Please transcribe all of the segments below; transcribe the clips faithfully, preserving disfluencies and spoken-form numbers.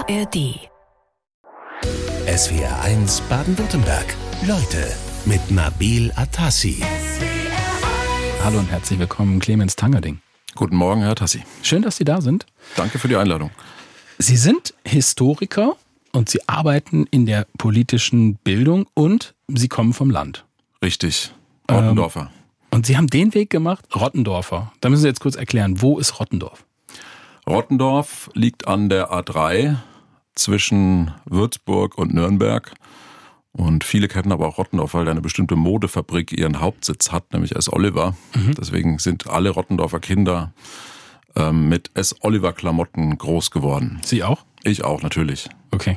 R D. S W R eins Baden-Württemberg. Leute mit Nabil Atassi. Hallo und herzlich willkommen, Clemens Tangerding. Guten Morgen, Herr Tassi. Schön, dass Sie da sind. Danke für die Einladung. Sie sind Historiker und Sie arbeiten in der politischen Bildung und Sie kommen vom Land. Richtig, Rottendorfer. Ähm, und Sie haben den Weg gemacht, Rottendorfer. Da müssen Sie jetzt kurz erklären, wo ist Rottendorf? Rottendorf liegt an der A drei zwischen Würzburg und Nürnberg. Und viele kennen aber auch Rottendorf, weil eine bestimmte Modefabrik ihren Hauptsitz hat, nämlich S. Oliver. Mhm. Deswegen sind alle Rottendorfer Kinder ähm, mit S. Oliver Klamotten groß geworden. Sie auch? Ich auch, natürlich. Okay.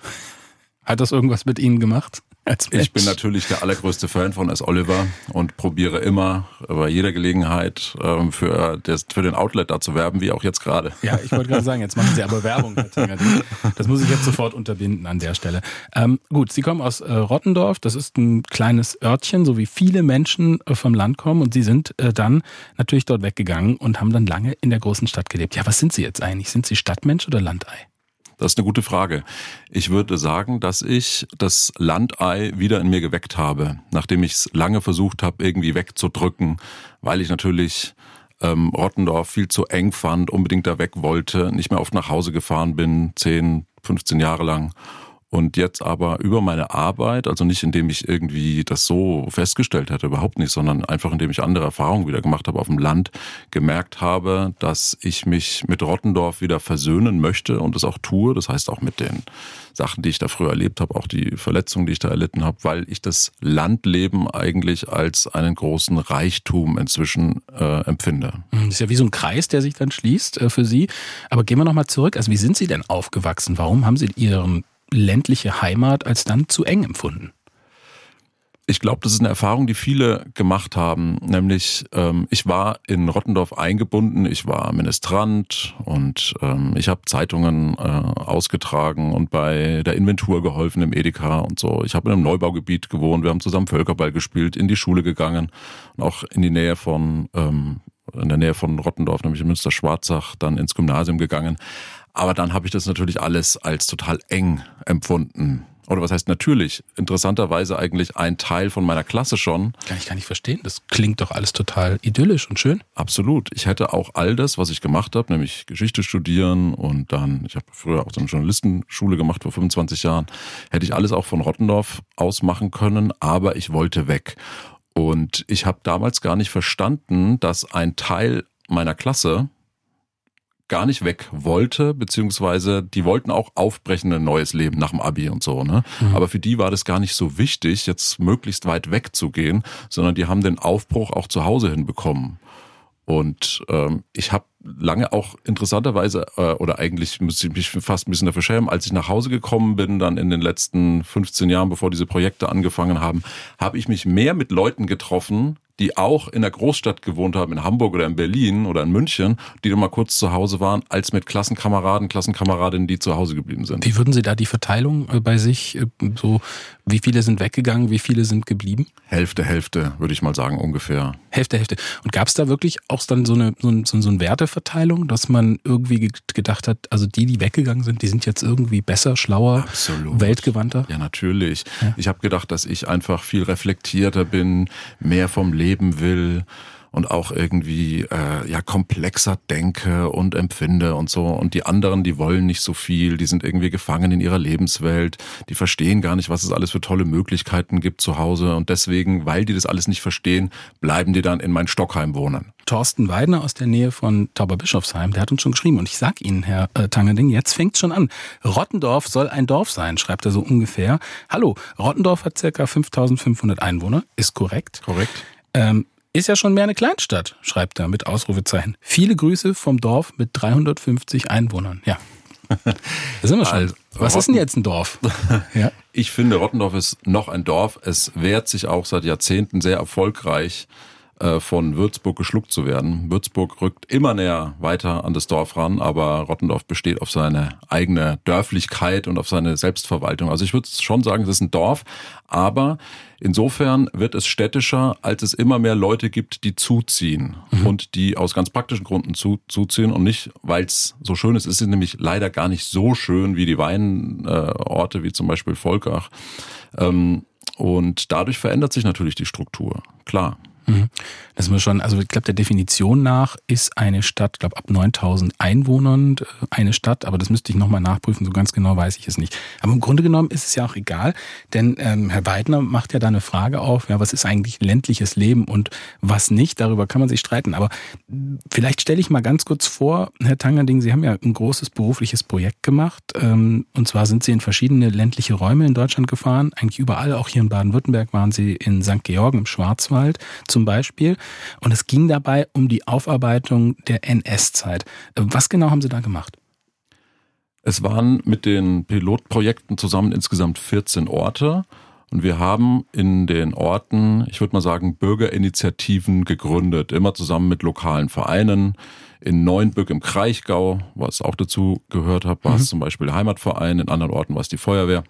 Hat das irgendwas mit Ihnen gemacht? Ich bin natürlich der allergrößte Fan von S. Oliver und probiere immer bei jeder Gelegenheit ähm, für, das, für den Outlet da zu werben, wie auch jetzt gerade. Ja, ich wollte gerade sagen, jetzt machen Sie aber Werbung, Herr Tangerding. Das muss ich jetzt sofort unterbinden an der Stelle. Ähm, gut, Sie kommen aus äh, Rottendorf, das ist ein kleines Örtchen, so wie viele Menschen äh, vom Land kommen, und Sie sind äh, dann natürlich dort weggegangen und haben dann lange in der großen Stadt gelebt. Ja, was sind Sie jetzt eigentlich? Sind Sie Stadtmensch oder Landei? Das ist eine gute Frage. Ich würde sagen, dass ich das Landei wieder in mir geweckt habe, nachdem ich es lange versucht habe, irgendwie wegzudrücken, weil ich natürlich ähm, Rottendorf viel zu eng fand, unbedingt da weg wollte, nicht mehr oft nach Hause gefahren bin, zehn, fünfzehn Jahre lang. Und jetzt aber über meine Arbeit, also nicht indem ich irgendwie das so festgestellt hätte, überhaupt nicht, sondern einfach indem ich andere Erfahrungen wieder gemacht habe auf dem Land, gemerkt habe, dass ich mich mit Rottendorf wieder versöhnen möchte und es auch tue. Das heißt auch mit den Sachen, die ich da früher erlebt habe, auch die Verletzungen, die ich da erlitten habe, weil ich das Landleben eigentlich als einen großen Reichtum inzwischen äh, empfinde. Das ist ja wie so ein Kreis, der sich dann schließt äh, für Sie. Aber gehen wir nochmal zurück. Also wie sind Sie denn aufgewachsen? Warum haben Sie Ihren ländliche Heimat als dann zu eng empfunden? Ich glaube, das ist eine Erfahrung, die viele gemacht haben. Nämlich, ähm, ich war in Rottendorf eingebunden, ich war Ministrant und ähm, ich habe Zeitungen äh, ausgetragen und bei der Inventur geholfen im Edeka und so. Ich habe in einem Neubaugebiet gewohnt, wir haben zusammen Völkerball gespielt, in die Schule gegangen und auch in die Nähe von, ähm, in der Nähe von Rottendorf, nämlich in Münster-Schwarzach, dann ins Gymnasium gegangen. Aber dann habe ich das natürlich alles als total eng empfunden. Oder was heißt natürlich? Interessanterweise eigentlich ein Teil von meiner Klasse schon. Kann ich gar nicht verstehen. Das klingt doch alles total idyllisch und schön. Absolut. Ich hätte auch all das, was ich gemacht habe, nämlich Geschichte studieren und dann, ich habe früher auch so eine Journalistenschule gemacht vor fünfundzwanzig Jahren, hätte ich alles auch von Rottendorf aus machen können, aber ich wollte weg. Und ich habe damals gar nicht verstanden, dass ein Teil meiner Klasse gar nicht weg wollte, beziehungsweise die wollten auch aufbrechen in ein neues Leben nach dem Abi und so, ne? Mhm. Aber für die war das gar nicht so wichtig, jetzt möglichst weit wegzugehen, sondern die haben den Aufbruch auch zu Hause hinbekommen. Und ähm, ich habe lange auch interessanterweise, äh, oder eigentlich müsste ich mich fast ein bisschen dafür schämen, als ich nach Hause gekommen bin, dann in den letzten fünfzehn Jahren, bevor diese Projekte angefangen haben, habe ich mich mehr mit Leuten getroffen, die auch in der Großstadt gewohnt haben, in Hamburg oder in Berlin oder in München, die dann mal kurz zu Hause waren, als mit Klassenkameraden, Klassenkameradinnen, die zu Hause geblieben sind. Wie würden Sie da die Verteilung bei sich, so wie viele sind weggegangen, wie viele sind geblieben? Hälfte, Hälfte, würde ich mal sagen, ungefähr. Hälfte, Hälfte. Und gab es da wirklich auch dann so eine, so, ein, so eine Werteverteilung, dass man irgendwie gedacht hat, also die, die weggegangen sind, die sind jetzt irgendwie besser, schlauer, Absolut. Weltgewandter? Ja, natürlich. Ja. Ich habe gedacht, dass ich einfach viel reflektierter bin, mehr vom Leben leben will und auch irgendwie äh, ja komplexer denke und empfinde und so. Und die anderen, die wollen nicht so viel, die sind irgendwie gefangen in ihrer Lebenswelt, die verstehen gar nicht, was es alles für tolle Möglichkeiten gibt zu Hause. Und deswegen, weil die das alles nicht verstehen, bleiben die dann in mein Stockheim wohnen. Thorsten Weidner aus der Nähe von Tauberbischofsheim, der hat uns schon geschrieben. Und ich sag Ihnen, Herr äh, Tangerding, jetzt fängt's schon an. Rottendorf soll ein Dorf sein, schreibt er so ungefähr. Hallo, Rottendorf hat circa fünftausendfünfhundert Einwohner, ist korrekt. Korrekt. Ähm, ist ja schon mehr eine Kleinstadt, schreibt er mit Ausrufezeichen. Viele Grüße vom Dorf mit dreihundertfünfzig Einwohnern. Ja, da sind wir schon. Also, Was Rotten- ist denn jetzt ein Dorf? Ja. Ich finde, Rottendorf ist noch ein Dorf. Es wehrt sich auch seit Jahrzehnten sehr erfolgreich äh, von Würzburg geschluckt zu werden. Würzburg rückt immer näher weiter an das Dorf ran, aber Rottendorf besteht auf seine eigene Dörflichkeit und auf seine Selbstverwaltung. Also ich würde schon sagen, es ist ein Dorf, aber insofern wird es städtischer, als es immer mehr Leute gibt, die zuziehen mhm. und die aus ganz praktischen Gründen zu, zuziehen und nicht, weil es so schön ist. Es ist nämlich leider gar nicht so schön wie die Weinorte, äh, wie zum Beispiel Volkach. Ähm, und dadurch verändert sich natürlich die Struktur, klar. Das muss schon, also ich glaube, der Definition nach ist eine Stadt, ich glaube ab neuntausend Einwohnern eine Stadt, aber das müsste ich nochmal nachprüfen, so ganz genau weiß ich es nicht. Aber im Grunde genommen ist es ja auch egal, denn ähm, Herr Weidner macht ja da eine Frage auf, ja, was ist eigentlich ländliches Leben und was nicht, darüber kann man sich streiten, aber vielleicht stelle ich mal ganz kurz vor, Herr Tangerding, Sie haben ja ein großes berufliches Projekt gemacht, ähm, und zwar sind Sie in verschiedene ländliche Räume in Deutschland gefahren, eigentlich überall, auch hier in Baden-Württemberg waren Sie in Sankt Georgen im Schwarzwald zum Beispiel. Und es ging dabei um die Aufarbeitung der N S-Zeit. Was genau haben Sie da gemacht? Es waren mit den Pilotprojekten zusammen insgesamt vierzehn Orte. Und wir haben in den Orten, ich würde mal sagen, Bürgerinitiativen gegründet. Immer zusammen mit lokalen Vereinen. In Neuenbück im Kraichgau, was auch dazu gehört hat, war mhm. es zum Beispiel der Heimatverein. In anderen Orten war es die Feuerwehr.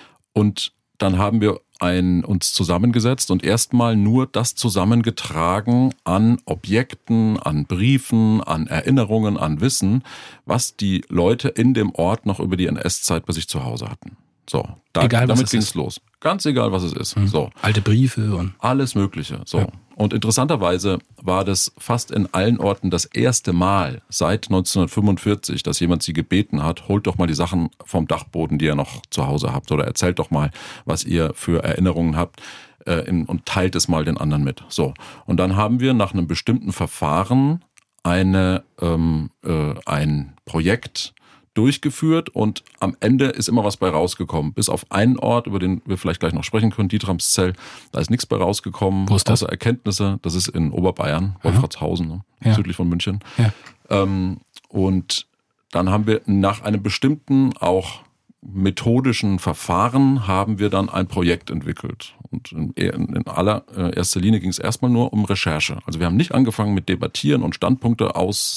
Und dann haben wir ein, uns zusammengesetzt und erstmal nur das zusammengetragen an Objekten, an Briefen, an Erinnerungen, an Wissen, was die Leute in dem Ort noch über die N S-Zeit bei sich zu Hause hatten. So, da, egal, damit ging es los. Ganz egal, was es ist. Mhm. So. Alte Briefe und alles Mögliche. So. Ja. Und interessanterweise war das fast in allen Orten das erste Mal seit neunzehnhundertfünfundvierzig, dass jemand sie gebeten hat, holt doch mal die Sachen vom Dachboden, die ihr noch zu Hause habt, oder erzählt doch mal, was ihr für Erinnerungen habt, äh, in, und teilt es mal den anderen mit. So. Und dann haben wir nach einem bestimmten Verfahren eine, ähm, äh, ein Projekt durchgeführt und am Ende ist immer was bei rausgekommen. Bis auf einen Ort, über den wir vielleicht gleich noch sprechen können, Dietramszell, da ist nichts bei rausgekommen. Wo ist das? Außer Erkenntnisse. Das ist in Oberbayern, Wolfratshausen, ne? Ja. Südlich von München. Ja. Ähm, und dann haben wir nach einem bestimmten, auch methodischen Verfahren haben wir dann ein Projekt entwickelt. Und in, in allererster Linie ging es erstmal nur um Recherche. Also wir haben nicht angefangen mit Debattieren und Standpunkte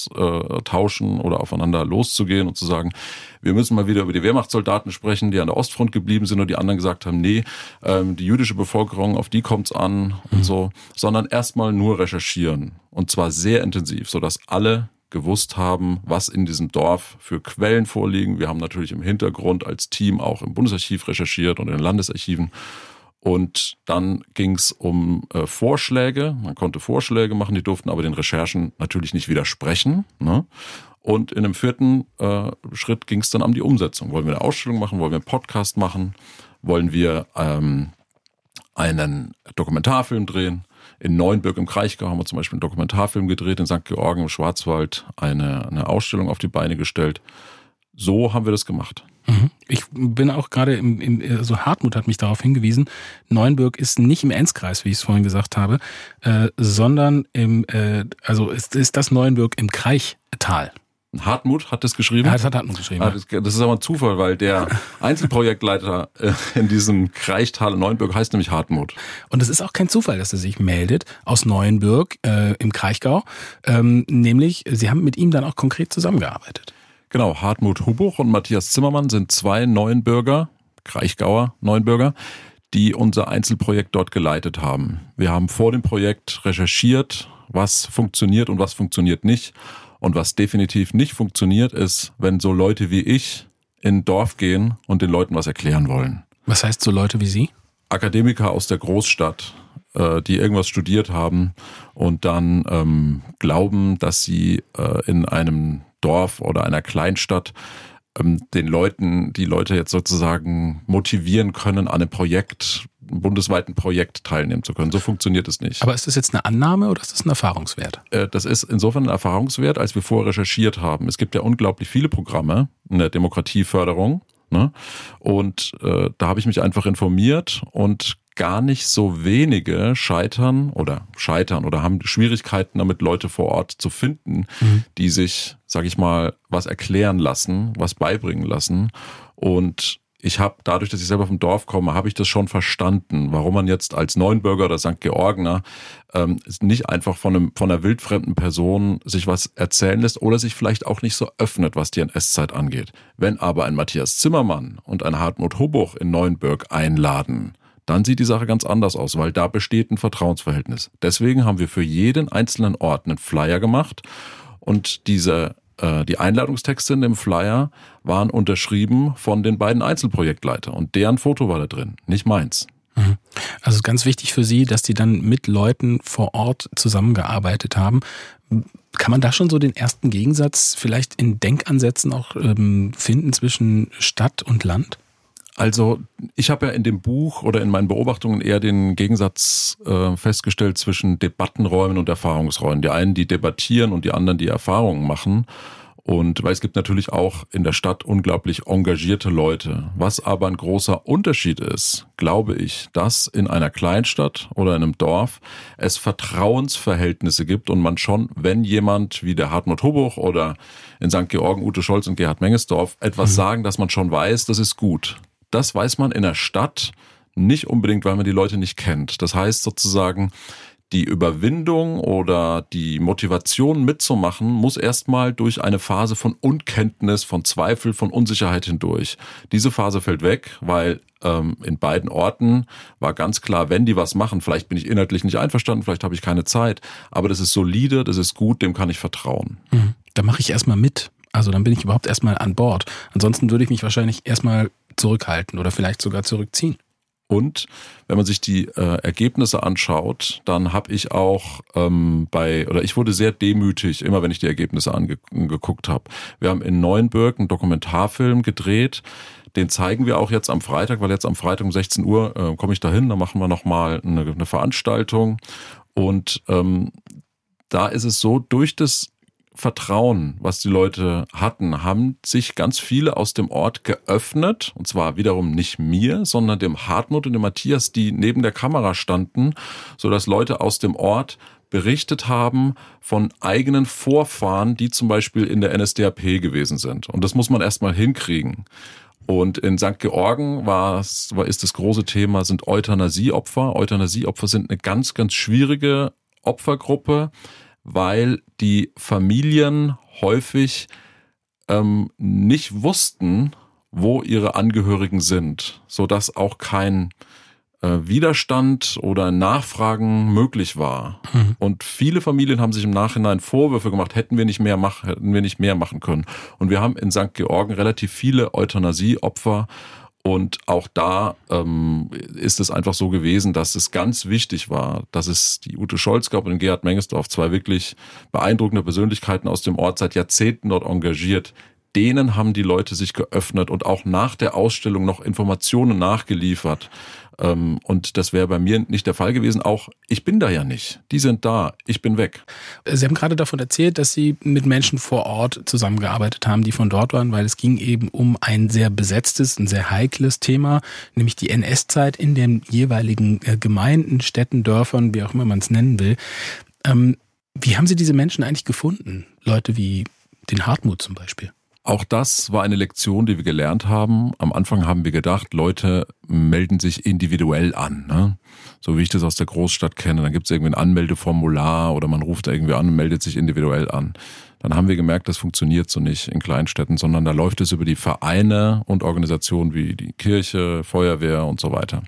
austauschen oder aufeinander loszugehen und zu sagen, wir müssen mal wieder über die Wehrmachtssoldaten sprechen, die an der Ostfront geblieben sind und die anderen gesagt haben, nee, ähm, die jüdische Bevölkerung, auf die kommt's an mhm. und so, sondern erstmal nur recherchieren. Und zwar sehr intensiv, sodass alle gewusst haben, was in diesem Dorf für Quellen vorliegen. Wir haben natürlich im Hintergrund als Team auch im Bundesarchiv recherchiert und in den Landesarchiven. Und dann ging es um äh, Vorschläge. Man konnte Vorschläge machen, die durften aber den Recherchen natürlich nicht widersprechen. Ne? Und in dem vierten äh, Schritt ging es dann um die Umsetzung. Wollen wir eine Ausstellung machen? Wollen wir einen Podcast machen? Wollen wir ähm, einen Dokumentarfilm drehen? In Neuenbück im Kraichgau haben wir zum Beispiel einen Dokumentarfilm gedreht, in Sankt Georgen im Schwarzwald eine, eine Ausstellung auf die Beine gestellt. So haben wir das gemacht. Ich bin auch gerade im, im, also Hartmut hat mich darauf hingewiesen, Neuenbück ist nicht im Enzkreis, wie ich es vorhin gesagt habe, äh, sondern im, äh, also ist, ist das Neuenbück im Kraichtal. Hartmut hat das geschrieben? Ja, das hat Hartmut geschrieben. Ah, das, das ist aber ein Zufall, weil der Einzelprojektleiter in diesem Kraichtal Neuenbürg heißt nämlich Hartmut. Und es ist auch kein Zufall, dass er sich meldet aus Neuenbürg äh, im Kraichgau. Ähm, nämlich, Sie haben mit ihm dann auch konkret zusammengearbeitet. Genau, Hartmut Hubuch und Matthias Zimmermann sind zwei Neuenbürger, Kraichgauer Neuenbürger, die unser Einzelprojekt dort geleitet haben. Wir haben vor dem Projekt recherchiert, was funktioniert und was funktioniert nicht. Und was definitiv nicht funktioniert, ist, wenn so Leute wie ich in ein Dorf gehen und den Leuten was erklären wollen. Was heißt so Leute wie Sie? Akademiker aus der Großstadt, die irgendwas studiert haben und dann ähm, glauben, dass sie äh, in einem Dorf oder einer Kleinstadt ähm, den Leuten, die Leute jetzt sozusagen motivieren können, an einem Projekt, einem bundesweiten Projekt teilnehmen zu können. So funktioniert es nicht. Aber ist das jetzt eine Annahme oder ist das ein Erfahrungswert? Äh, das ist insofern ein Erfahrungswert, als wir vorher recherchiert haben. Es gibt ja unglaublich viele Programme in der Demokratieförderung, ne? Und äh, da habe ich mich einfach informiert und gar nicht so wenige scheitern oder scheitern oder haben Schwierigkeiten damit, Leute vor Ort zu finden, mhm. die sich, sag ich mal, was erklären lassen, was beibringen lassen. Und ich habe dadurch, dass ich selber vom Dorf komme, habe ich das schon verstanden, warum man jetzt als Neuenbürger oder Sankt Georgener ähm, nicht einfach von, einem, von einer wildfremden Person sich was erzählen lässt oder sich vielleicht auch nicht so öffnet, was die N S-Zeit angeht. Wenn aber ein Matthias Zimmermann und ein Hartmut Hubbuch in Neuenbürg einladen, dann sieht die Sache ganz anders aus, weil da besteht ein Vertrauensverhältnis. Deswegen haben wir für jeden einzelnen Ort einen Flyer gemacht und diese Die Einladungstexte in dem Flyer waren unterschrieben von den beiden Einzelprojektleitern und deren Foto war da drin, nicht meins. Also ganz wichtig für Sie, dass die dann mit Leuten vor Ort zusammengearbeitet haben. Kann man da schon so den ersten Gegensatz vielleicht in Denkansätzen auch ähm, finden zwischen Stadt und Land? Also ich habe ja in dem Buch oder in meinen Beobachtungen eher den Gegensatz äh, festgestellt zwischen Debattenräumen und Erfahrungsräumen. Die einen, die debattieren und die anderen, die Erfahrungen machen. Und weil es gibt natürlich auch in der Stadt unglaublich engagierte Leute. Was aber ein großer Unterschied ist, glaube ich, dass in einer Kleinstadt oder in einem Dorf es Vertrauensverhältnisse gibt und man schon, wenn jemand wie der Hartmut Hubbuch oder in Sankt Georgen Ute Scholz und Gerhard Mengesdorf etwas mhm. sagen, dass man schon weiß, das ist gut. Das weiß man in der Stadt nicht unbedingt, weil man die Leute nicht kennt. Das heißt sozusagen, die Überwindung oder die Motivation mitzumachen muss erstmal durch eine Phase von Unkenntnis, von Zweifel, von Unsicherheit hindurch. Diese Phase fällt weg, weil ähm, in beiden Orten war ganz klar, wenn die was machen, vielleicht bin ich inhaltlich nicht einverstanden, vielleicht habe ich keine Zeit, aber das ist solide, das ist gut, dem kann ich vertrauen. Mhm. Da mache ich erstmal mit. Also dann bin ich überhaupt erstmal an Bord. Ansonsten würde ich mich wahrscheinlich erstmal zurückhalten oder vielleicht sogar zurückziehen. Und wenn man sich die äh, Ergebnisse anschaut, dann habe ich auch ähm, bei, oder ich wurde sehr demütig, immer wenn ich die Ergebnisse angeguckt habe. Wir haben in Neuenbürg einen Dokumentarfilm gedreht, den zeigen wir auch jetzt am Freitag, weil jetzt am Freitag um sechzehn Uhr äh, komme ich dahin, da machen wir nochmal eine, eine Veranstaltung. Und ähm, da ist es so, durch das Vertrauen, was die Leute hatten, haben sich ganz viele aus dem Ort geöffnet, und zwar wiederum nicht mir, sondern dem Hartmut und dem Matthias, die neben der Kamera standen, sodass Leute aus dem Ort berichtet haben von eigenen Vorfahren, die zum Beispiel in der N S D A P gewesen sind. Und das muss man erstmal hinkriegen. Und in Sankt Georgen war es, war, ist das große Thema, sind Euthanasieopfer. Euthanasieopfer sind eine ganz, ganz schwierige Opfergruppe, weil die Familien häufig ähm, nicht wussten, wo ihre Angehörigen sind, sodass auch kein äh, Widerstand oder Nachfragen möglich war. Mhm. Und viele Familien haben sich im Nachhinein Vorwürfe gemacht, hätten wir nicht mehr machen, hätten wir nicht mehr machen können. Und wir haben in Sankt Georgen relativ viele Euthanasieopfer. Und auch da ähm, ist es einfach so gewesen, dass es ganz wichtig war, dass es die Ute Scholz gab und den Gerhard Mengesdorf, zwei wirklich beeindruckende Persönlichkeiten aus dem Ort, seit Jahrzehnten dort engagiert. Denen haben die Leute sich geöffnet und auch nach der Ausstellung noch Informationen nachgeliefert. Ähm, und das wäre bei mir nicht der Fall gewesen. Auch ich bin da ja nicht. Die sind da. Ich bin weg. Sie haben gerade davon erzählt, dass Sie mit Menschen vor Ort zusammengearbeitet haben, die von dort waren, weil es ging eben um ein sehr besetztes, ein sehr heikles Thema, nämlich die N S-Zeit in den jeweiligen Gemeinden, Städten, Dörfern, wie auch immer man es nennen will. Ähm, wie haben Sie diese Menschen eigentlich gefunden? Leute wie den Hartmut zum Beispiel. Auch das war eine Lektion, die wir gelernt haben. Am Anfang haben wir gedacht, Leute melden sich individuell an, ne? So wie ich das aus der Großstadt kenne. Dann gibt es irgendwie ein Anmeldeformular oder man ruft da irgendwie an und meldet sich individuell an. Dann haben wir gemerkt, das funktioniert so nicht in Kleinstädten, sondern da läuft es über die Vereine und Organisationen wie die Kirche, Feuerwehr und so weiter.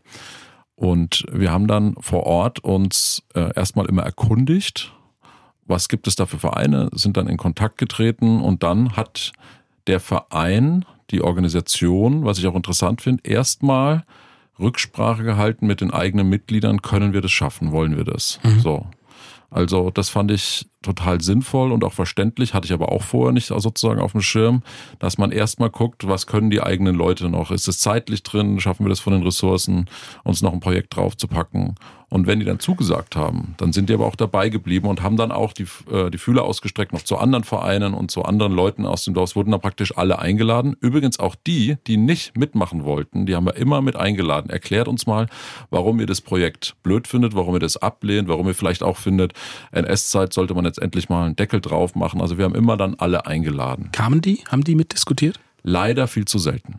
Und wir haben dann vor Ort uns äh, erstmal immer erkundigt, was gibt es da für Vereine, sind dann in Kontakt getreten und dann hat der Verein, die Organisation, was ich auch interessant finde, erstmal Rücksprache gehalten mit den eigenen Mitgliedern, können wir das schaffen, wollen wir das? Mhm. So. Also das fand ich total sinnvoll und auch verständlich, hatte ich aber auch vorher nicht sozusagen auf dem Schirm, dass man erstmal guckt, was können die eigenen Leute noch? Ist es zeitlich drin? Schaffen wir das von den Ressourcen, uns noch ein Projekt draufzupacken? Und wenn die dann zugesagt haben, dann sind die aber auch dabei geblieben und haben dann auch die, äh, die Fühler ausgestreckt noch zu anderen Vereinen und zu anderen Leuten aus dem Dorf. Es wurden dann praktisch alle eingeladen. Übrigens auch die, die nicht mitmachen wollten, die haben wir immer mit eingeladen. Erklärt uns mal, warum ihr das Projekt blöd findet, warum ihr das ablehnt, warum ihr vielleicht auch findet, N S-Zeit sollte man jetzt endlich mal einen Deckel drauf machen. Also wir haben immer dann alle eingeladen. Kamen die? Haben die mitdiskutiert? Leider viel zu selten.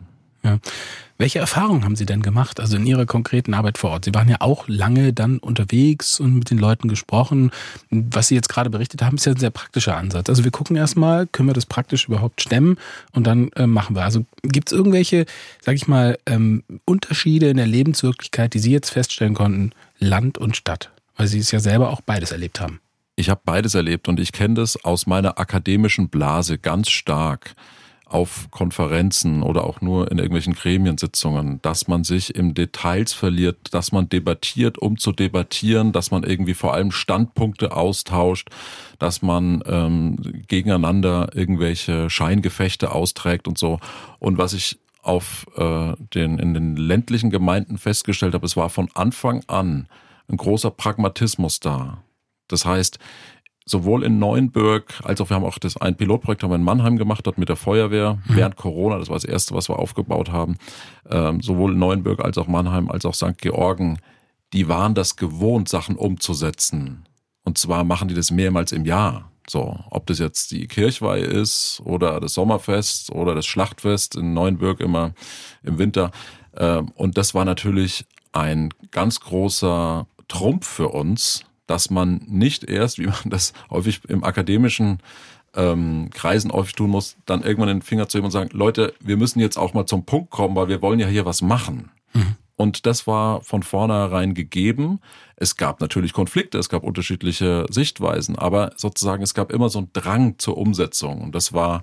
Ja. Welche Erfahrungen haben Sie denn gemacht, also in Ihrer konkreten Arbeit vor Ort? Sie waren ja auch lange dann unterwegs und mit den Leuten gesprochen. Was Sie jetzt gerade berichtet haben, ist ja ein sehr praktischer Ansatz. Also wir gucken erstmal, können wir das praktisch überhaupt stemmen und dann äh, machen wir. Also gibt es irgendwelche, sage ich mal, ähm, Unterschiede in der Lebenswirklichkeit, die Sie jetzt feststellen konnten, Land und Stadt? Weil Sie es ja selber auch beides erlebt haben. Ich habe beides erlebt und ich kenne das aus meiner akademischen Blase ganz stark. Auf Konferenzen oder auch nur in irgendwelchen Gremiensitzungen, dass man sich im Details verliert, dass man debattiert, um zu debattieren, dass man irgendwie vor allem Standpunkte austauscht, dass man ähm, gegeneinander irgendwelche Scheingefechte austrägt und so. Und was ich auf äh, den in den ländlichen Gemeinden festgestellt habe, es war von Anfang an ein großer Pragmatismus da. Das heißt, sowohl in Neuenbürg, als auch wir haben auch das ein Pilotprojekt haben wir in Mannheim gemacht, dort mit der Feuerwehr, mhm. während Corona, das war das erste, was wir aufgebaut haben, ähm, sowohl in Neuenbürg als auch Mannheim, als auch Sankt Georgen, die waren das gewohnt, Sachen umzusetzen. Und zwar machen die das mehrmals im Jahr. So, ob das jetzt die Kirchweih ist oder das Sommerfest oder das Schlachtfest in Neuenbürg immer im Winter. Ähm, und das war natürlich ein ganz großer Trumpf für uns, dass man nicht erst, wie man das häufig im akademischen ähm, Kreisen häufig tun muss, dann irgendwann den Finger zu heben und sagen, Leute, wir müssen jetzt auch mal zum Punkt kommen, weil wir wollen ja hier was machen. Mhm. Und das war von vornherein gegeben. Es gab natürlich Konflikte, es gab unterschiedliche Sichtweisen, aber sozusagen es gab immer so einen Drang zur Umsetzung. Und das war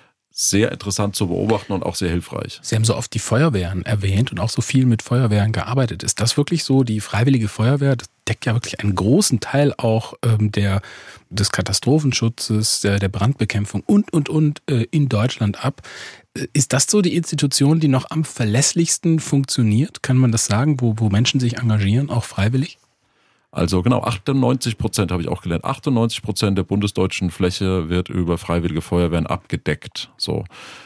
sehr interessant zu beobachten und auch sehr hilfreich. Sie haben so oft die Feuerwehren erwähnt und auch so viel mit Feuerwehren gearbeitet. Ist das wirklich so, die Freiwillige Feuerwehr, das deckt ja wirklich einen großen Teil auch ähm, der, des Katastrophenschutzes, der, der Brandbekämpfung und, und, und äh, in Deutschland ab. Ist das so die Institution, die noch am verlässlichsten funktioniert? Kann man das sagen, wo, wo Menschen sich engagieren, auch freiwillig? Also genau, achtundneunzig Prozent habe ich auch gelernt. achtundneunzig Prozent der bundesdeutschen Fläche wird über Freiwillige Feuerwehren abgedeckt. So.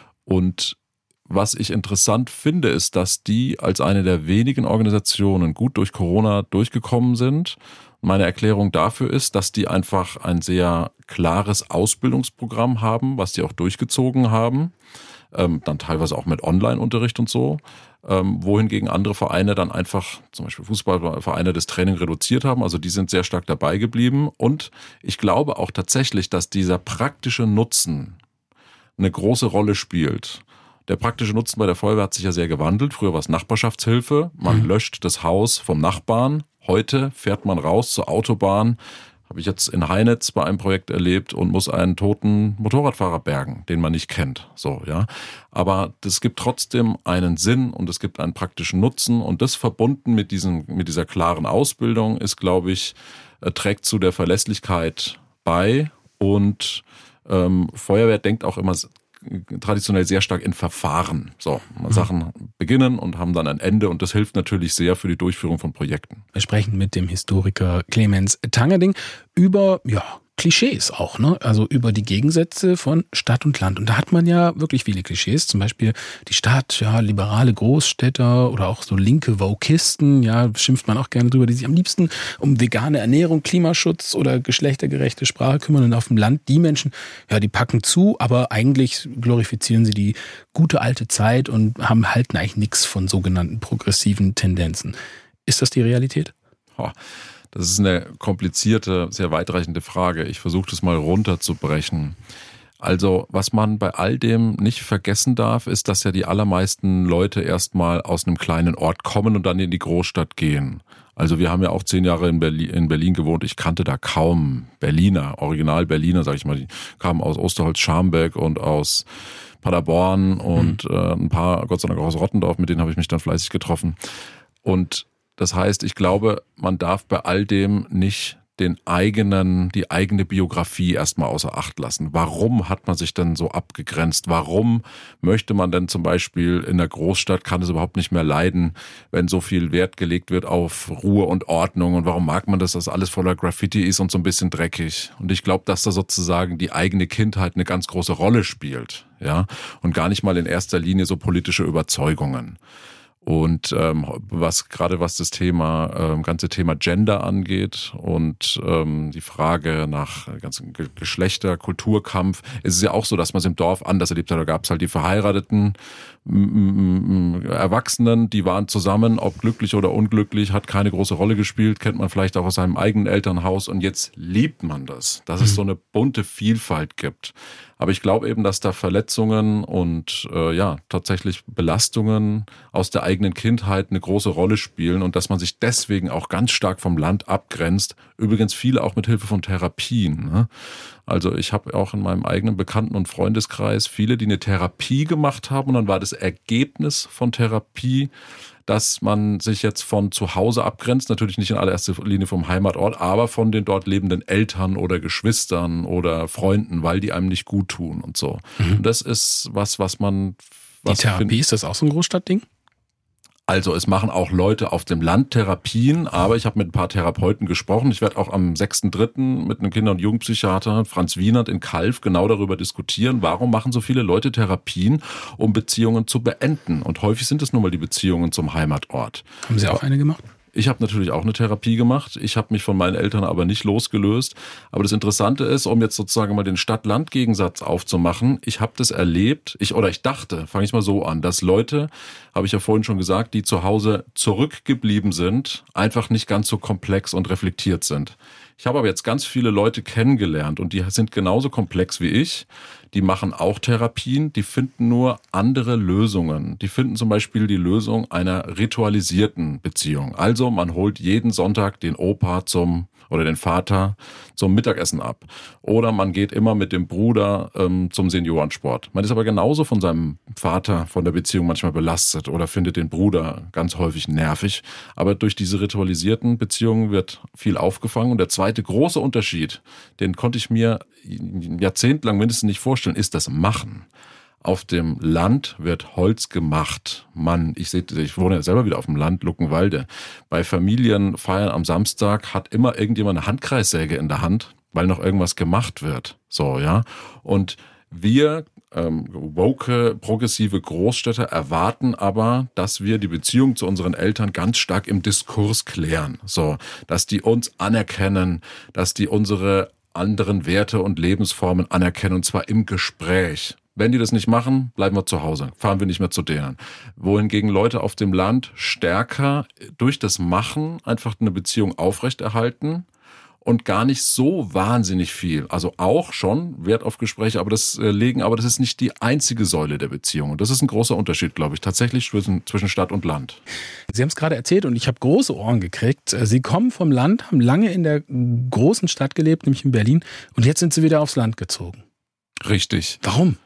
Und was ich interessant finde, ist, dass die als eine der wenigen Organisationen gut durch Corona durchgekommen sind. Meine Erklärung dafür ist, dass die einfach ein sehr klares Ausbildungsprogramm haben, was die auch durchgezogen haben. Ähm, dann teilweise auch mit Online-Unterricht und so. Ähm, wohingegen andere Vereine dann einfach, zum Beispiel Fußballvereine, das Training reduziert haben. Also die sind sehr stark dabei geblieben. Und ich glaube auch tatsächlich, dass dieser praktische Nutzen eine große Rolle spielt. Der praktische Nutzen bei der Feuerwehr hat sich ja sehr gewandelt. Früher war es Nachbarschaftshilfe. Man mhm. löscht das Haus vom Nachbarn. Heute fährt man raus zur Autobahn. Habe ich jetzt in Heinitz bei einem Projekt erlebt und muss einen toten Motorradfahrer bergen, den man nicht kennt. So, ja. Aber das gibt trotzdem einen Sinn und es gibt einen praktischen Nutzen und das verbunden mit diesen, mit dieser klaren Ausbildung ist, glaube ich, trägt zu der Verlässlichkeit bei und ähm, Feuerwehr denkt auch immer traditionell sehr stark in Verfahren. So, mhm. Sachen beginnen und haben dann ein Ende und das hilft natürlich sehr für die Durchführung von Projekten. Wir sprechen mit dem Historiker Clemens Tangerding über, ja, Klischees auch, ne? Also über die Gegensätze von Stadt und Land. Und da hat man ja wirklich viele Klischees. Zum Beispiel die Stadt, ja, liberale Großstädter oder auch so linke Wokisten, ja, schimpft man auch gerne drüber, die sich am liebsten um vegane Ernährung, Klimaschutz oder geschlechtergerechte Sprache kümmern. Und auf dem Land, die Menschen, ja, die packen zu, aber eigentlich glorifizieren sie die gute alte Zeit und haben halten eigentlich nichts von sogenannten progressiven Tendenzen. Ist das die Realität? Oh. Das ist eine komplizierte, sehr weitreichende Frage. Ich versuche das mal runterzubrechen. Also, was man bei all dem nicht vergessen darf, ist, dass ja die allermeisten Leute erstmal aus einem kleinen Ort kommen und dann in die Großstadt gehen. Also wir haben ja auch zehn Jahre in Berlin, in Berlin gewohnt. Ich kannte da kaum Berliner, Original Berliner, sag ich mal. Die kamen aus Osterholz-Scharmbeck und aus Paderborn und mhm. äh, ein paar, Gott sei Dank auch aus Rottendorf, mit denen habe ich mich dann fleißig getroffen. Und das heißt, ich glaube, man darf bei all dem nicht den eigenen, die eigene Biografie erstmal außer Acht lassen. Warum hat man sich denn so abgegrenzt? Warum möchte man denn zum Beispiel in der Großstadt, kann es überhaupt nicht mehr leiden, wenn so viel Wert gelegt wird auf Ruhe und Ordnung? Und warum mag man das, dass alles voller Graffiti ist und so ein bisschen dreckig? Und ich glaube, dass da sozusagen die eigene Kindheit eine ganz große Rolle spielt, ja, und gar nicht mal in erster Linie so politische Überzeugungen. Und ähm, was gerade was das Thema, ähm, ganze Thema Gender angeht und ähm, die Frage nach ganzen Ge- Geschlechter, Kulturkampf, ist es ja auch so, dass man es im Dorf anders erlebt hat. Da gab es halt die verheirateten m- m- Erwachsenen, die waren zusammen, ob glücklich oder unglücklich, hat keine große Rolle gespielt, kennt man vielleicht auch aus seinem eigenen Elternhaus und jetzt liebt man das, dass es so eine bunte Vielfalt gibt. Aber ich glaube eben, dass da Verletzungen und äh, ja tatsächlich Belastungen aus der eigenen Kindheit eine große Rolle spielen und dass man sich deswegen auch ganz stark vom Land abgrenzt. Übrigens viele auch mit Hilfe von Therapien. Ne? Also ich habe auch in meinem eigenen Bekannten- und Freundeskreis viele, die eine Therapie gemacht haben und dann war das Ergebnis von Therapie, dass man sich jetzt von zu Hause abgrenzt, natürlich nicht in allererster Linie vom Heimatort, aber von den dort lebenden Eltern oder Geschwistern oder Freunden, weil die einem nicht gut tun und so. Mhm. Und das ist was, was man... Was die Therapie, find, ist das auch so ein Großstadtding? Also es machen auch Leute auf dem Land Therapien, aber ich habe mit ein paar Therapeuten gesprochen. Ich werde auch am sechsten dritten mit einem Kinder- und Jugendpsychiater Franz Wienert in Calw genau darüber diskutieren, warum machen so viele Leute Therapien, um Beziehungen zu beenden. Und häufig sind es nun mal die Beziehungen zum Heimatort. Haben Sie auch eine gemacht? Ich habe natürlich auch eine Therapie gemacht. Ich habe mich von meinen Eltern aber nicht losgelöst. Aber das Interessante ist, um jetzt sozusagen mal den Stadt-Land-Gegensatz aufzumachen, ich habe das erlebt, ich oder ich dachte, fange ich mal so an, dass Leute, habe ich ja vorhin schon gesagt, die zu Hause zurückgeblieben sind, einfach nicht ganz so komplex und reflektiert sind. Ich habe aber jetzt ganz viele Leute kennengelernt und die sind genauso komplex wie ich. Die machen auch Therapien, die finden nur andere Lösungen. Die finden zum Beispiel die Lösung einer ritualisierten Beziehung. Also man holt jeden Sonntag den Opa zum oder den Vater zum Mittagessen ab. Oder man geht immer mit dem Bruder ähm, zum Seniorensport. Man ist aber genauso von seinem Vater, von der Beziehung manchmal belastet oder findet den Bruder ganz häufig nervig. Aber durch diese ritualisierten Beziehungen wird viel aufgefangen. Und der zweite große Unterschied, den konnte ich mir jahrzehntelang mindestens nicht vorstellen, ist das Machen. Auf dem Land wird Holz gemacht. Mann, ich sehe, ich wohne ja selber wieder auf dem Land, Luckenwalde. Bei Familienfeiern am Samstag hat immer irgendjemand eine Handkreissäge in der Hand, weil noch irgendwas gemacht wird. So, ja. Und wir, ähm, woke, progressive Großstädter erwarten aber, dass wir die Beziehung zu unseren Eltern ganz stark im Diskurs klären. So, dass die uns anerkennen, dass die unsere anderen Werte und Lebensformen anerkennen, und zwar im Gespräch. Wenn die das nicht machen, bleiben wir zu Hause, fahren wir nicht mehr zu denen. Wohingegen Leute auf dem Land stärker durch das Machen einfach eine Beziehung aufrechterhalten und gar nicht so wahnsinnig viel. Also auch schon Wert auf Gespräche, aber das äh, legen, aber das ist nicht die einzige Säule der Beziehung. Und das ist ein großer Unterschied, glaube ich, tatsächlich zwischen, zwischen Stadt und Land. Sie haben es gerade erzählt und ich habe große Ohren gekriegt. Sie kommen vom Land, haben lange in der großen Stadt gelebt, nämlich in Berlin, und jetzt sind Sie wieder aufs Land gezogen. Richtig. Warum?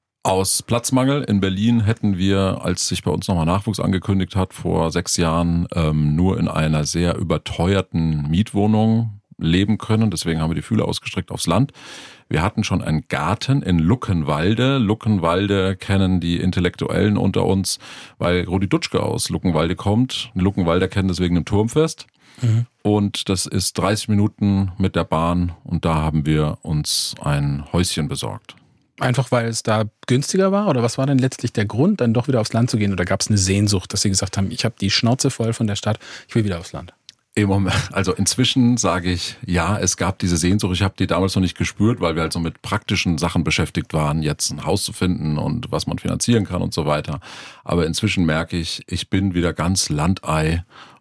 Aus Platzmangel in Berlin hätten wir, als sich bei uns nochmal Nachwuchs angekündigt hat, vor sechs Jahren ähm, nur in einer sehr überteuerten Mietwohnung leben können. Deswegen haben wir die Fühler ausgestreckt aufs Land. Wir hatten schon einen Garten in Luckenwalde. Luckenwalde kennen die Intellektuellen unter uns, weil Rudi Dutschke aus Luckenwalde kommt. Die Luckenwalder kennen deswegen im Turmfest. Mhm. Und das ist dreißig Minuten mit der Bahn und da haben wir uns ein Häuschen besorgt. Einfach weil es da günstiger war? Oder was war denn letztlich der Grund, dann doch wieder aufs Land zu gehen? Oder gab es eine Sehnsucht, dass Sie gesagt haben, ich habe die Schnauze voll von der Stadt, ich will wieder aufs Land? Im Moment, also inzwischen sage ich, ja, es gab diese Sehnsucht. Ich habe die damals noch nicht gespürt, weil wir halt so mit praktischen Sachen beschäftigt waren, jetzt ein Haus zu finden und was man finanzieren kann und so weiter. Aber inzwischen merke ich, ich bin wieder ganz Landei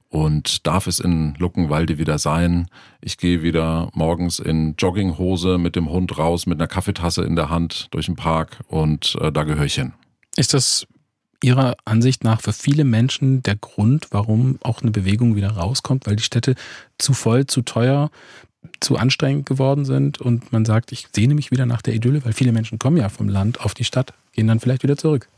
und darf es in Luckenwalde wieder sein. Ich gehe wieder morgens in Jogginghose mit dem Hund raus, mit einer Kaffeetasse in der Hand durch den Park und äh, da gehöre ich hin. Ist das Ihrer Ansicht nach für viele Menschen der Grund, warum auch eine Bewegung wieder rauskommt, weil die Städte zu voll, zu teuer, zu anstrengend geworden sind und man sagt, ich sehne mich wieder nach der Idylle, weil viele Menschen kommen ja vom Land auf die Stadt, gehen dann vielleicht wieder zurück?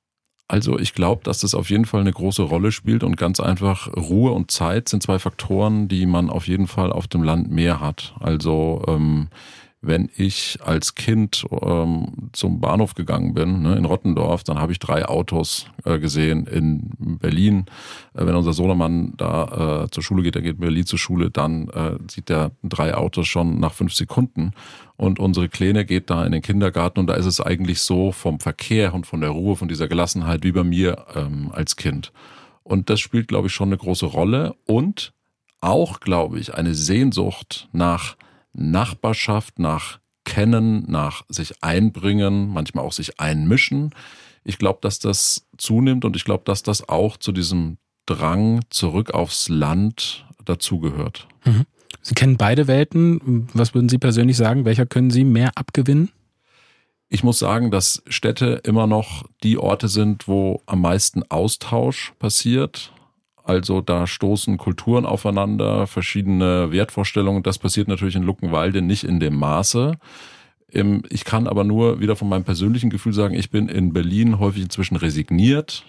Also ich glaube, dass das auf jeden Fall eine große Rolle spielt und ganz einfach Ruhe und Zeit sind zwei Faktoren, die man auf jeden Fall auf dem Land mehr hat. Also ähm, wenn ich als Kind ähm, zum Bahnhof gegangen bin, ne, in Rottendorf, dann habe ich drei Autos äh, gesehen. In Berlin, äh, wenn unser Sohnemann da äh, zur Schule geht, der geht in Berlin zur Schule, dann äh, sieht der drei Autos schon nach fünf Sekunden. Und unsere Kleine geht da in den Kindergarten und da ist es eigentlich so vom Verkehr und von der Ruhe, von dieser Gelassenheit wie bei mir ähm, als Kind. Und das spielt, glaube ich, schon eine große Rolle. Und auch, glaube ich, eine Sehnsucht nach Nachbarschaft, nach Kennen, nach sich einbringen, manchmal auch sich einmischen. Ich glaube, dass das zunimmt und ich glaube, dass das auch zu diesem Drang zurück aufs Land dazugehört. Mhm. Sie kennen beide Welten. Was würden Sie persönlich sagen? Welcher können Sie mehr abgewinnen? Ich muss sagen, dass Städte immer noch die Orte sind, wo am meisten Austausch passiert. Also da stoßen Kulturen aufeinander, verschiedene Wertvorstellungen. Das passiert natürlich in Luckenwalde nicht in dem Maße. Ich kann aber nur wieder von meinem persönlichen Gefühl sagen, ich bin in Berlin häufig inzwischen resigniert,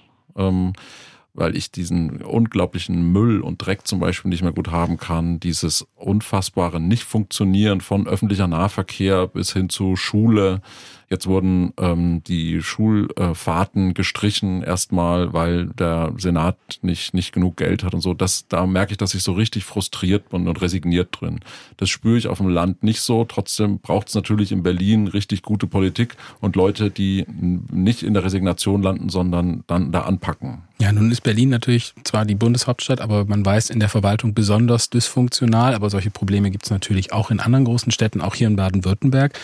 weil ich diesen unglaublichen Müll und Dreck zum Beispiel nicht mehr gut haben kann. Dieses unfassbare Nicht-Funktionieren von öffentlicher Nahverkehr bis hin zu Schule. Jetzt wurden ähm, die Schulfahrten gestrichen erstmal, weil der Senat nicht nicht genug Geld hat und so. Das, da merke ich, dass ich so richtig frustriert bin und resigniert drin. Das spüre ich auf dem Land nicht so. Trotzdem braucht es natürlich in Berlin richtig gute Politik und Leute, die nicht in der Resignation landen, sondern dann da anpacken. Ja, nun ist Berlin natürlich zwar die Bundeshauptstadt, aber man weiß, in der Verwaltung besonders dysfunktional. Aber solche Probleme gibt es natürlich auch in anderen großen Städten, auch hier in Baden-Württemberg.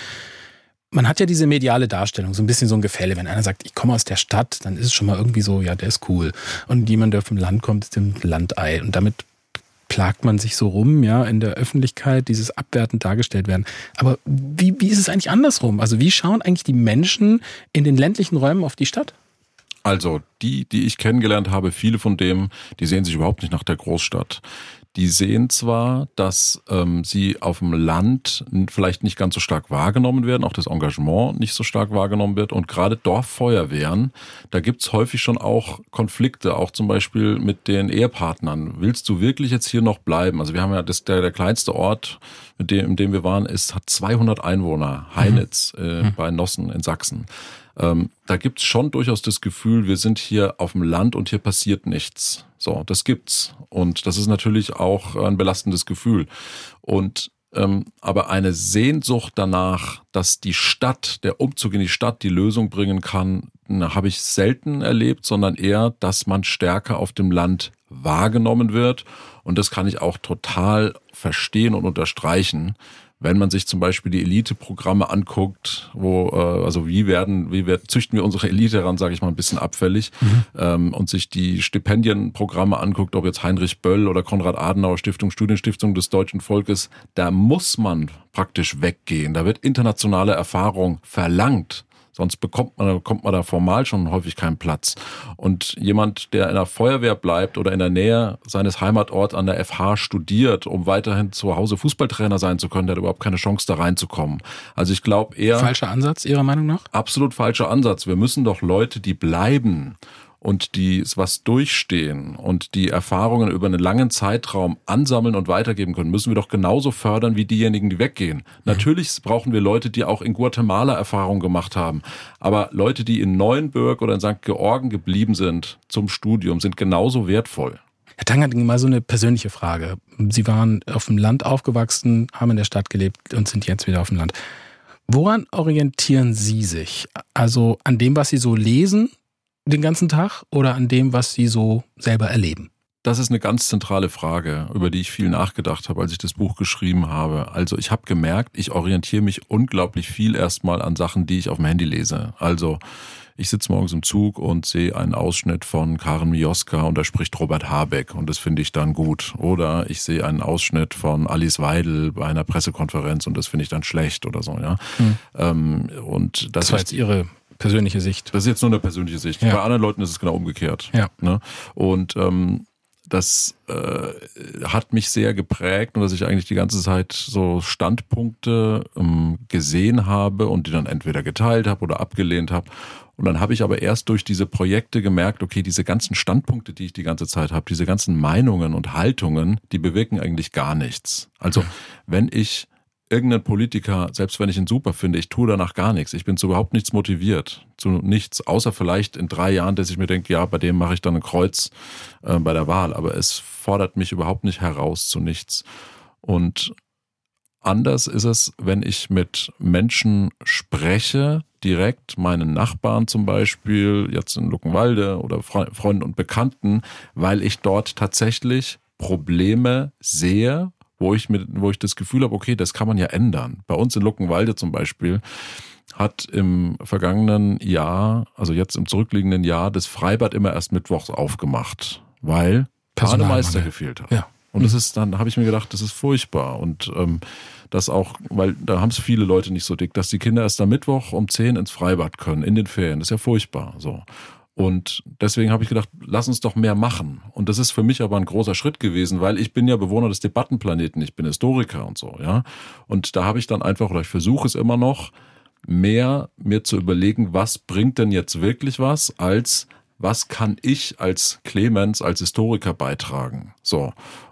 Man hat ja diese mediale Darstellung, so ein bisschen so ein Gefälle. Wenn einer sagt, ich komme aus der Stadt, dann ist es schon mal irgendwie so, ja, der ist cool. Und jemand, der vom Land kommt, ist dem Landei. Und damit plagt man sich so rum, ja, in der Öffentlichkeit, dieses abwertend dargestellt werden. Aber wie, wie ist es eigentlich andersrum? Also wie schauen eigentlich die Menschen in den ländlichen Räumen auf die Stadt? Also die, die ich kennengelernt habe, viele von denen, die sehen sich überhaupt nicht nach der Großstadt. Die sehen zwar, dass ähm, sie auf dem Land vielleicht nicht ganz so stark wahrgenommen werden, auch das Engagement nicht so stark wahrgenommen wird. Und gerade Dorffeuerwehren, da gibt's häufig schon auch Konflikte, auch zum Beispiel mit den Ehepartnern. Willst du wirklich jetzt hier noch bleiben? Also wir haben ja, das, der, der kleinste Ort, mit dem, in dem wir waren, ist, hat zweihundert Einwohner, Heinitz mhm. äh, bei Nossen in Sachsen. Ähm, da gibt's schon durchaus das Gefühl, wir sind hier auf dem Land und hier passiert nichts. So, das gibt's. Und das ist natürlich auch ein belastendes Gefühl. Und ähm, aber eine Sehnsucht danach, dass die Stadt, der Umzug in die Stadt die Lösung bringen kann, habe ich selten erlebt, sondern eher, dass man stärker auf dem Land wahrgenommen wird. Und das kann ich auch total verstehen und unterstreichen. Wenn man sich zum Beispiel die Elite-Programme anguckt, wo äh, also wie werden, wie werden, züchten wir unsere Elite ran, sage ich mal ein bisschen abfällig, mhm. ähm, und sich die Stipendienprogramme anguckt, ob jetzt Heinrich Böll oder Konrad-Adenauer-Stiftung, Studienstiftung des deutschen Volkes, da muss man praktisch weggehen. Da wird internationale Erfahrung verlangt. Sonst bekommt man, bekommt man da formal schon häufig keinen Platz. Und jemand, der in der Feuerwehr bleibt oder in der Nähe seines Heimatorts an der F H studiert, um weiterhin zu Hause Fußballtrainer sein zu können, der hat überhaupt keine Chance, da reinzukommen. Also ich glaube eher... Falscher Ansatz, Ihrer Meinung nach? Absolut falscher Ansatz. Wir müssen doch Leute, die bleiben und die was durchstehen und die Erfahrungen über einen langen Zeitraum ansammeln und weitergeben können, müssen wir doch genauso fördern wie diejenigen, die weggehen. Mhm. Natürlich brauchen wir Leute, die auch in Guatemala Erfahrungen gemacht haben. Aber Leute, die in Neuenbürg oder in Sankt Georgen geblieben sind zum Studium, sind genauso wertvoll. Herr Tangerding, mal so eine persönliche Frage. Sie waren auf dem Land aufgewachsen, haben in der Stadt gelebt und sind jetzt wieder auf dem Land. Woran orientieren Sie sich? Also an dem, was Sie so lesen den ganzen Tag oder an dem, was Sie so selber erleben? Das ist eine ganz zentrale Frage, über die ich viel nachgedacht habe, als ich das Buch geschrieben habe. Also ich habe gemerkt, ich orientiere mich unglaublich viel erstmal an Sachen, die ich auf dem Handy lese. Also ich sitze morgens im Zug und sehe einen Ausschnitt von Karen Mioska und da spricht Robert Habeck und das finde ich dann gut. Oder ich sehe einen Ausschnitt von Alice Weidel bei einer Pressekonferenz und das finde ich dann schlecht oder so. Ja. Hm. Ähm, und das, das war jetzt Ihre persönliche Sicht. Das ist jetzt nur eine persönliche Sicht. Ja. Bei anderen Leuten ist es genau umgekehrt. Ja. Ne? Und ähm, das äh, hat mich sehr geprägt und dass ich eigentlich die ganze Zeit so Standpunkte ähm, gesehen habe und die dann entweder geteilt habe oder abgelehnt habe. Und dann habe ich aber erst durch diese Projekte gemerkt, okay, diese ganzen Standpunkte, die ich die ganze Zeit habe, diese ganzen Meinungen und Haltungen, die bewirken eigentlich gar nichts. Also wenn ich irgendeinen Politiker, selbst wenn ich ihn super finde, ich tue danach gar nichts. Ich bin zu überhaupt nichts motiviert, zu nichts, außer vielleicht in drei Jahren, dass ich mir denke, ja, bei dem mache ich dann ein Kreuz äh, bei der Wahl. Aber es fordert mich überhaupt nicht heraus zu nichts. Und anders ist es, wenn ich mit Menschen spreche, direkt meinen Nachbarn zum Beispiel, jetzt in Luckenwalde oder Fre- Freunden und Bekannten, weil ich dort tatsächlich Probleme sehe, wo ich mit, wo ich das Gefühl habe, okay, das kann man ja ändern. Bei uns in Luckenwalde zum Beispiel hat im vergangenen Jahr, also jetzt im zurückliegenden Jahr, das Freibad immer erst mittwochs aufgemacht, weil Bademeister gefehlt hat. Ja. Und das ist, dann habe ich mir gedacht, das ist furchtbar. Und ähm, das auch, weil da haben es viele Leute nicht so dick, dass die Kinder erst am Mittwoch um zehn ins Freibad können, in den Ferien. Das ist ja furchtbar. So. Und deswegen habe ich gedacht, lass uns doch mehr machen. Und das ist für mich aber ein großer Schritt gewesen, weil ich bin ja Bewohner des Debattenplaneten, ich bin Historiker und so, ja. Und da habe ich dann einfach, oder ich versuche es immer noch, mehr mir zu überlegen, was bringt denn jetzt wirklich was, als was kann ich als Clemens, als Historiker beitragen. So.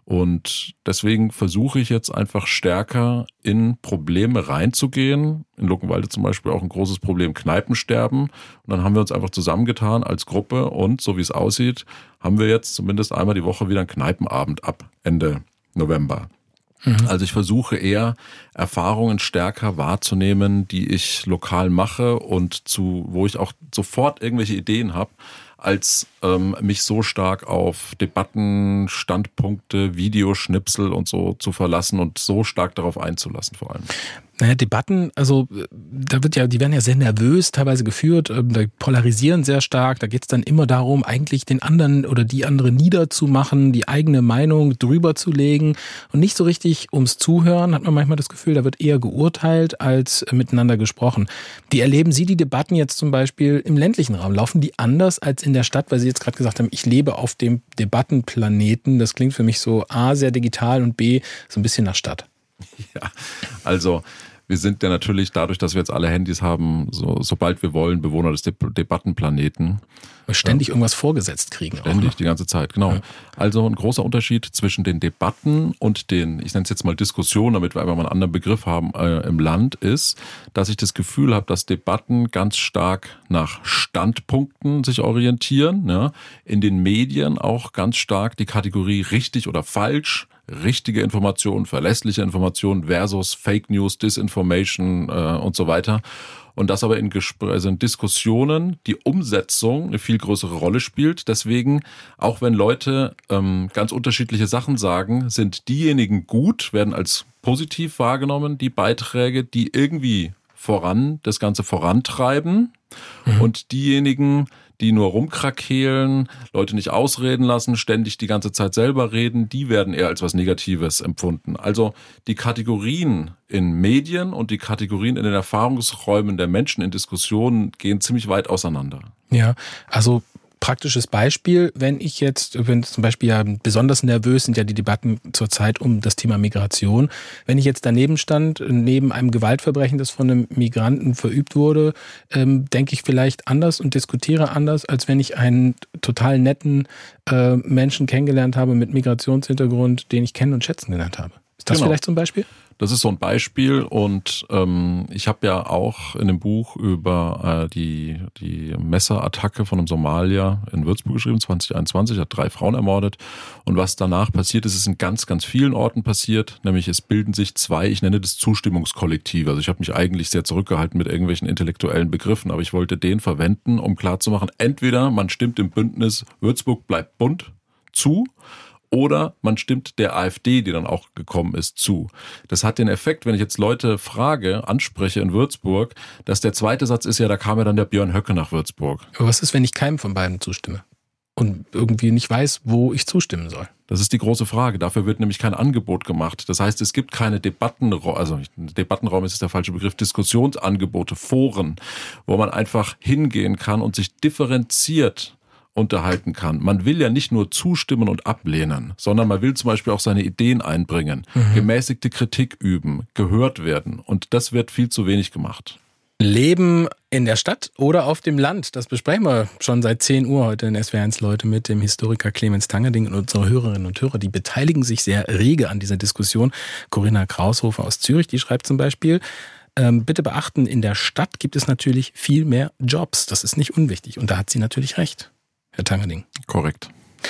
Und deswegen versuche ich jetzt einfach stärker in Probleme reinzugehen. In Luckenwalde zum Beispiel auch ein großes Problem, Kneipensterben. Und dann haben wir uns einfach zusammengetan als Gruppe und so wie es aussieht, haben wir jetzt zumindest einmal die Woche wieder einen Kneipenabend ab Ende November. Mhm. Also ich versuche eher Erfahrungen stärker wahrzunehmen, die ich lokal mache und zu, wo ich auch sofort irgendwelche Ideen habe, als ähm, mich so stark auf Debatten, Standpunkte, Videoschnipsel und so zu verlassen und so stark darauf einzulassen vor allem. Naja, Debatten, also da wird ja, die werden ja sehr nervös teilweise geführt, da polarisieren sehr stark, da geht es dann immer darum, eigentlich den anderen oder die andere niederzumachen, die eigene Meinung drüber zu legen und nicht so richtig ums Zuhören, hat man manchmal das Gefühl, da wird eher geurteilt als miteinander gesprochen. Wie erleben Sie die Debatten jetzt zum Beispiel im ländlichen Raum? Laufen die anders als in der Stadt, weil Sie jetzt gerade gesagt haben, ich lebe auf dem Debattenplaneten, das klingt für mich so A, sehr digital und B, so ein bisschen nach Stadt. Ja, also wir sind ja natürlich dadurch, dass wir jetzt alle Handys haben, so, sobald wir wollen, Bewohner des De- Debattenplaneten. Ständig ja. irgendwas vorgesetzt kriegen. Ständig, auch, ne? Die ganze Zeit, genau. Ja. Also ein großer Unterschied zwischen den Debatten und den, ich nenne es jetzt mal Diskussionen, damit wir einfach mal einen anderen Begriff haben, äh, im Land ist, dass ich das Gefühl habe, dass Debatten ganz stark nach Standpunkten sich orientieren, ja? In den Medien auch ganz stark die Kategorie richtig oder falsch, richtige Information, verlässliche Information versus Fake News, Disinformation äh, und so weiter. Und das aber in, Gespr- also in Diskussionen die Umsetzung eine viel größere Rolle spielt. Deswegen, auch wenn Leute ähm, ganz unterschiedliche Sachen sagen, sind diejenigen gut, werden als positiv wahrgenommen, die Beiträge, die irgendwie voran, das Ganze vorantreiben. Mhm. Und diejenigen, die nur rumkrakehlen, Leute nicht ausreden lassen, ständig die ganze Zeit selber reden, die werden eher als was Negatives empfunden. Also die Kategorien in Medien und die Kategorien in den Erfahrungsräumen der Menschen in Diskussionen gehen ziemlich weit auseinander. Ja, also praktisches Beispiel, wenn ich jetzt, wenn zum Beispiel ja besonders nervös sind ja die Debatten zurzeit um das Thema Migration, wenn ich jetzt daneben stand, neben einem Gewaltverbrechen, das von einem Migranten verübt wurde, ähm, denke ich vielleicht anders und diskutiere anders, als wenn ich einen total netten äh, Menschen kennengelernt habe mit Migrationshintergrund, den ich kennen und schätzen gelernt habe. Ist das genau. vielleicht so ein Beispiel? Das ist so ein Beispiel und ähm, ich habe ja auch in dem Buch über äh, die die Messerattacke von einem Somalier in Würzburg geschrieben, zwanzig einundzwanzig, hat drei Frauen ermordet und was danach passiert ist, ist in ganz, ganz vielen Orten passiert, nämlich es bilden sich zwei, ich nenne das Zustimmungskollektive, also ich habe mich eigentlich sehr zurückgehalten mit irgendwelchen intellektuellen Begriffen, aber ich wollte den verwenden, um klarzumachen, entweder man stimmt dem Bündnis Würzburg bleibt bunt zu, oder man stimmt der AfD, die dann auch gekommen ist, zu. Das hat den Effekt, wenn ich jetzt Leute frage, anspreche in Würzburg, dass der zweite Satz ist ja, da kam ja dann der Björn Höcke nach Würzburg. Aber was ist, wenn ich keinem von beiden zustimme und irgendwie nicht weiß, wo ich zustimmen soll? Das ist die große Frage. Dafür wird nämlich kein Angebot gemacht. Das heißt, es gibt keine Debattenraum, also Debattenraum ist der falsche Begriff, Diskussionsangebote, Foren, wo man einfach hingehen kann und sich differenziert unterhalten kann. Man will ja nicht nur zustimmen und ablehnen, sondern man will zum Beispiel auch seine Ideen einbringen, mhm. gemäßigte Kritik üben, gehört werden. Und das wird viel zu wenig gemacht. Leben in der Stadt oder auf dem Land? Das besprechen wir schon seit zehn Uhr heute in S W R eins Leute mit dem Historiker Clemens Tangerding und unsere Hörerinnen und Hörer. Die beteiligen sich sehr rege an dieser Diskussion. Corinna Kraushofer aus Zürich, die schreibt zum Beispiel, ähm, bitte beachten, in der Stadt gibt es natürlich viel mehr Jobs. Das ist nicht unwichtig. Und da hat sie natürlich recht. Herr Tangerding. Korrekt.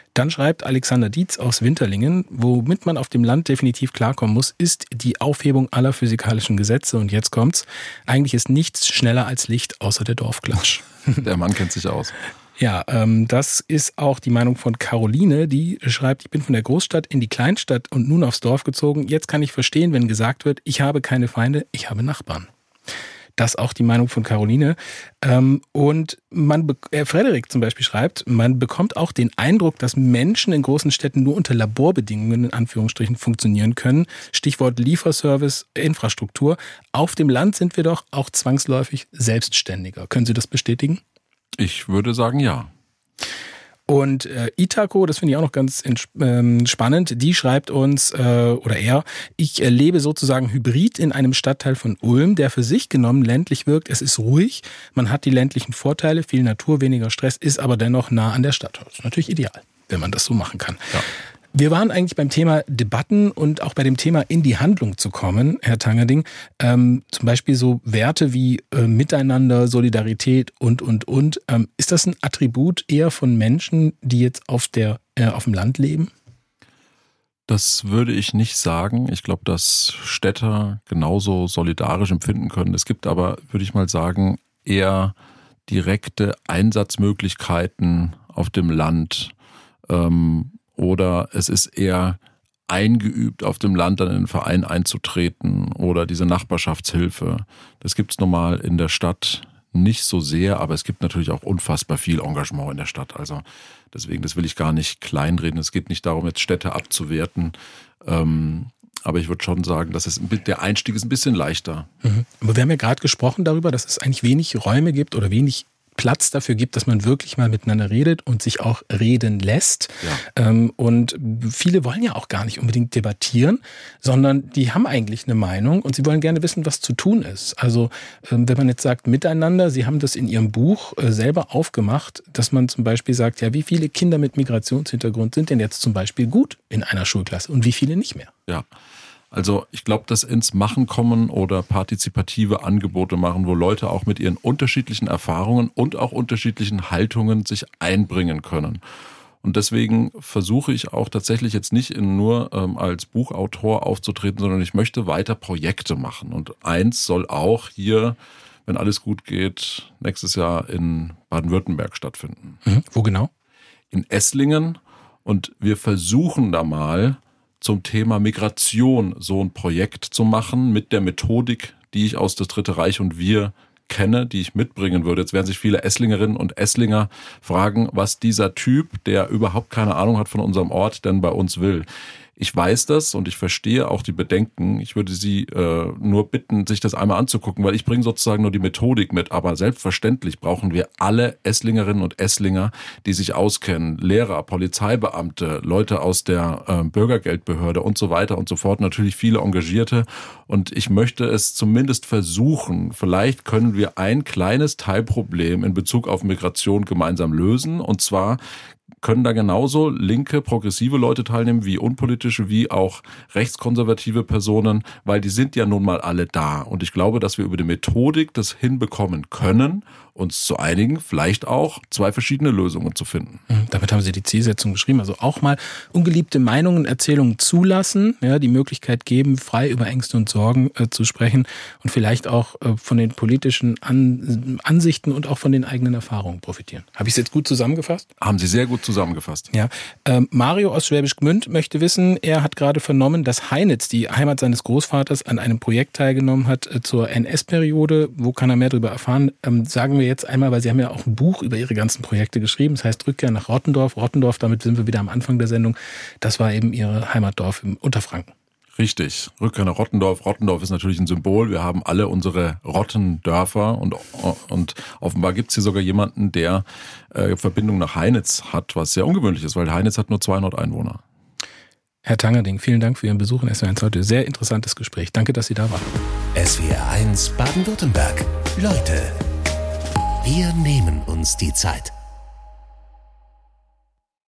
Dann schreibt Alexander Dietz aus Winterlingen, womit man auf dem Land definitiv klarkommen muss, ist die Aufhebung aller physikalischen Gesetze. Und jetzt kommt's. Eigentlich ist nichts schneller als Licht, außer der Dorfklatsch. Der Mann kennt sich aus. Ja, ähm, das ist auch die Meinung von Caroline, die schreibt, ich bin von der Großstadt in die Kleinstadt und nun aufs Dorf gezogen. Jetzt kann ich verstehen, wenn gesagt wird, ich habe keine Feinde, ich habe Nachbarn. Das ist auch die Meinung von Caroline. Ähm, und man, äh, Frederik zum Beispiel schreibt, man bekommt auch den Eindruck, dass Menschen in großen Städten nur unter Laborbedingungen in Anführungsstrichen funktionieren können. Stichwort Lieferservice, Infrastruktur. Auf dem Land sind wir doch auch zwangsläufig selbstständiger. Können Sie das bestätigen? Ich würde sagen, ja. Und äh, Itako, das finde ich auch noch ganz ähm, spannend, die schreibt uns, äh, oder er, ich äh, lebe sozusagen hybrid in einem Stadtteil von Ulm, der für sich genommen ländlich wirkt. Es ist ruhig, man hat die ländlichen Vorteile, viel Natur, weniger Stress, ist aber dennoch nah an der Stadt. Das ist natürlich ideal, wenn man das so machen kann. Ja. Wir waren eigentlich beim Thema Debatten und auch bei dem Thema in die Handlung zu kommen, Herr Tangerding. Ähm, zum Beispiel so Werte wie äh, Miteinander, Solidarität und, und, und. Ähm, ist das ein Attribut eher von Menschen, die jetzt auf, der, äh, auf dem Land leben? Das würde ich nicht sagen. Ich glaube, dass Städter genauso solidarisch empfinden können. Es gibt aber, würde ich mal sagen, eher direkte Einsatzmöglichkeiten auf dem Land, ähm, oder es ist eher eingeübt, auf dem Land dann in einen Verein einzutreten oder diese Nachbarschaftshilfe. Das gibt es normal in der Stadt nicht so sehr, aber es gibt natürlich auch unfassbar viel Engagement in der Stadt. Also deswegen, das will ich gar nicht kleinreden. Es geht nicht darum, jetzt Städte abzuwerten. Ähm, aber ich würde schon sagen, dass es der Einstieg ist ein bisschen leichter. Mhm. Aber wir haben ja gerade gesprochen darüber, dass es eigentlich wenig Räume gibt oder wenig Platz dafür gibt, dass man wirklich mal miteinander redet und sich auch reden lässt. Ja. Ähm, und viele wollen ja auch gar nicht unbedingt debattieren, sondern die haben eigentlich eine Meinung und sie wollen gerne wissen, was zu tun ist. Also ähm, wenn man jetzt sagt miteinander, Sie haben das in Ihrem Buch äh, selber aufgemacht, dass man zum Beispiel sagt, ja, wie viele Kinder mit Migrationshintergrund sind denn jetzt zum Beispiel gut in einer Schulklasse und wie viele nicht mehr? Ja. Also ich glaube, dass ins Machen kommen oder partizipative Angebote machen, wo Leute auch mit ihren unterschiedlichen Erfahrungen und auch unterschiedlichen Haltungen sich einbringen können. Und deswegen versuche ich auch tatsächlich jetzt nicht in nur ähm, als Buchautor aufzutreten, sondern ich möchte weiter Projekte machen. Und eins soll auch hier, wenn alles gut geht, nächstes Jahr in Baden-Württemberg stattfinden. Mhm. Wo genau? In Esslingen. Und wir versuchen da mal zum Thema Migration so ein Projekt zu machen mit der Methodik, die ich aus das Dritte Reich und wir kenne, die ich mitbringen würde. Jetzt werden sich viele Esslingerinnen und Esslinger fragen, was dieser Typ, der überhaupt keine Ahnung hat von unserem Ort, denn bei uns will. Ich weiß das und ich verstehe auch die Bedenken. Ich würde Sie äh, nur bitten, sich das einmal anzugucken, weil ich bringe sozusagen nur die Methodik mit. Aber selbstverständlich brauchen wir alle Esslingerinnen und Esslinger, die sich auskennen. Lehrer, Polizeibeamte, Leute aus der äh, Bürgergeldbehörde und so weiter und so fort. Natürlich viele Engagierte. Und ich möchte es zumindest versuchen. Vielleicht können wir ein kleines Teilproblem in Bezug auf Migration gemeinsam lösen. Und zwar können da genauso linke, progressive Leute teilnehmen, wie unpolitische, wie auch rechtskonservative Personen, weil die sind ja nun mal alle da. Und ich glaube, dass wir über die Methodik das hinbekommen können, uns zu einigen, vielleicht auch zwei verschiedene Lösungen zu finden. Damit haben Sie die Zielsetzung beschrieben. Also auch mal ungeliebte Meinungen, Erzählungen zulassen, ja, die Möglichkeit geben, frei über Ängste und Sorgen äh, zu sprechen und vielleicht auch äh, von den politischen An- Ansichten und auch von den eigenen Erfahrungen profitieren. Habe ich es jetzt gut zusammengefasst? Haben Sie sehr gut zusammengefasst. Ja. Ähm, Mario aus Schwäbisch Gmünd möchte wissen, er hat gerade vernommen, dass Heinitz, die Heimat seines Großvaters, an einem Projekt teilgenommen hat äh, zur N S-Periode. Wo kann er mehr darüber erfahren? Ähm, sagen wir jetzt einmal, weil Sie haben ja auch ein Buch über Ihre ganzen Projekte geschrieben. Das heißt Rückkehr nach Rottendorf. Rottendorf, damit sind wir wieder am Anfang der Sendung. Das war eben Ihr Heimatdorf im Unterfranken. Richtig. Rückkehr nach Rottendorf. Rottendorf ist natürlich ein Symbol. Wir haben alle unsere Rottendörfer und, und offenbar gibt es hier sogar jemanden, der äh, Verbindung nach Heinitz hat, was sehr ungewöhnlich ist, weil Heinitz hat nur zweihundert Einwohner. Herr Tangerding, vielen Dank für Ihren Besuch in S W R eins heute. Sehr interessantes Gespräch. Danke, dass Sie da waren. S W R eins Baden-Württemberg. Leute, wir nehmen uns die Zeit.